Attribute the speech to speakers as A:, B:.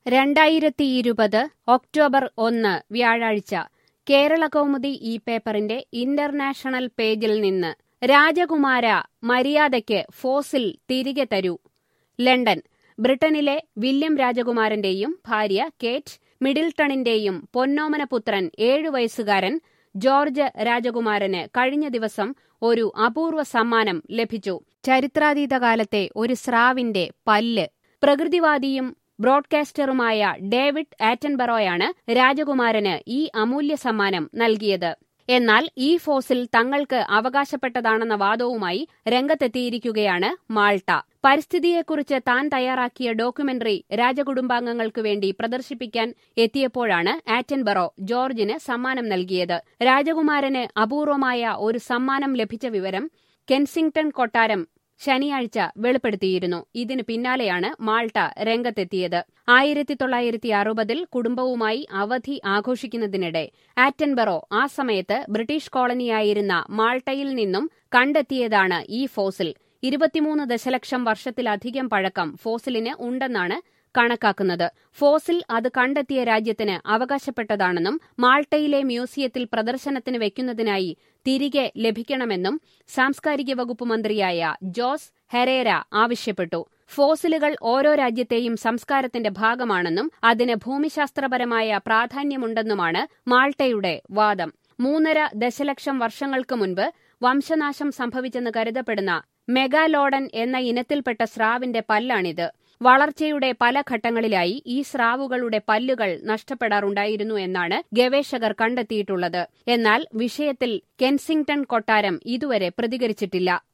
A: 2020 October 1 വ്യാഴാഴ്ച കേരളകൗമുദി ഈ പേപ്പറിന്റെ ഇന്റർനാഷണൽ പേജിൽ നിന്ന് രാജകുമാര മര്യാദയ്ക്ക് ഫോസിൽ തിരികെ തരൂ. ലണ്ടൻ. ബ്രിട്ടനിലെ വില്യം രാജകുമാരന്റെയും ഭാര്യ കേറ്റ് മിഡിൽട്ടണിന്റെയും പൊന്നോമനപുത്രൻ 7 വയസ്സുകാരൻ ജോർജ് രാജകുമാരന് കഴിഞ്ഞ ദിവസം ഒരു അപൂർവ സമ്മാനം ലഭിച്ചു. ചരിത്രാതീതകാലത്തെ ഒരു സ്രാവിന്റെ പല്ല്. പ്രകൃതിവാദിയും ബ്രോഡ്കാസ്റ്ററുമായ ഡേവിഡ് ആറ്റൻബറോയാണ് രാജകുമാരന് ഈ അമൂല്യ സമ്മാനം നൽകിയത്. എന്നാൽ ഈ ഫോസിൽ തങ്ങൾക്ക് അവകാശപ്പെട്ടതാണെന്ന വാദവുമായി രംഗത്തെത്തിയിരിക്കുകയാണ് മാൾട്ട. പരിസ്ഥിതിയെക്കുറിച്ച് താൻ തയ്യാറാക്കിയ ഡോക്യുമെന്ററി രാജകുടുംബാംഗങ്ങൾക്ക് വേണ്ടി പ്രദർശിപ്പിക്കാൻ എത്തിയപ്പോഴാണ് ആറ്റൻബറോ ജോർജിന് സമ്മാനം നൽകിയത്. രാജകുമാരന് അപൂർവമായ ഒരു സമ്മാനം ലഭിച്ച വിവരം കെൻസിംഗ്ടൺ കൊട്ടാരം ശനിയാഴ്ച വെളിപ്പെടുത്തിയിരുന്നു. ഇതിനു പിന്നാലെയാണ് മാൾട്ട രംഗത്തെത്തിയത്. 1960 കുടുംബവുമായി അവധി ആഘോഷിക്കുന്നതിനിടെ ആറ്റൻബറോ ആ സമയത്ത് ബ്രിട്ടീഷ് കോളനിയായിരുന്ന മാൾട്ടയിൽ നിന്നും കണ്ടെത്തിയതാണ് ഈ ഫോസിൽ. 23 ദശലക്ഷം വർഷത്തിലധികം പഴക്കം ഫോസിലിന് ഉണ്ടെന്നാണ് കണക്കാക്കുന്നത്. ഫോസിൽ അത് കണ്ടെത്തിയ രാജ്യത്തിന് അവകാശപ്പെട്ടതാണെന്നും മാൾട്ടയിലെ മ്യൂസിയത്തിൽ പ്രദർശനത്തിന് വയ്ക്കുന്നതിനായി തിരികെ ലഭിക്കണമെന്നും സാംസ്കാരിക വകുപ്പ് മന്ത്രിയായ ജോസ് ഹെരേര ആവശ്യപ്പെട്ടു. ഫോസിലുകൾ ഓരോ രാജ്യത്തെയും സംസ്കാരത്തിന്റെ ഭാഗമാണെന്നും അതിന് ഭൂമിശാസ്ത്രപരമായ പ്രാധാന്യമുണ്ടെന്നുമാണ് മാൾട്ടയുടെ വാദം. 3.5 ദശലക്ഷം വർഷങ്ങൾക്ക് മുൻപ് വംശനാശം സംഭവിച്ചെന്ന് കരുതപ്പെടുന്ന മെഗാലോഡൻ എന്ന ഇനത്തിൽപ്പെട്ട സ്രാവിന്റെ പല്ലാണിത്. വളർച്ചയുടെ പല ഘട്ടങ്ങളിലായി ഈ സ്രാവുകളുടെ പല്ലുകൾ നഷ്ടപ്പെടാറുണ്ടായിരുന്നു എന്നാണ് ഗവേഷകർ കണ്ടെത്തിയിട്ടുള്ളത്. എന്നാൽ വിഷയത്തിൽ കെൻസിംഗ്ടൺ കൊട്ടാരം ഇതുവരെ പ്രതികരിച്ചിട്ടില്ല.